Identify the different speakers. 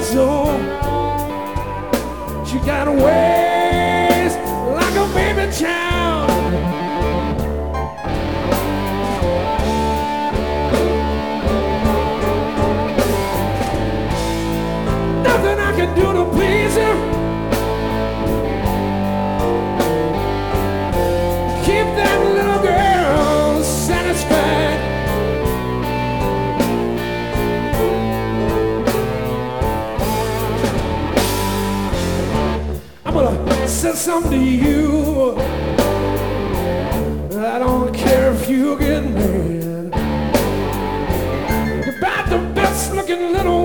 Speaker 1: so. She got a waist like a baby child. Nothing I can do to please her. Keep that little girl satisfied. I'm gonna say something to you. I don't care if you get mad. You're about the best looking little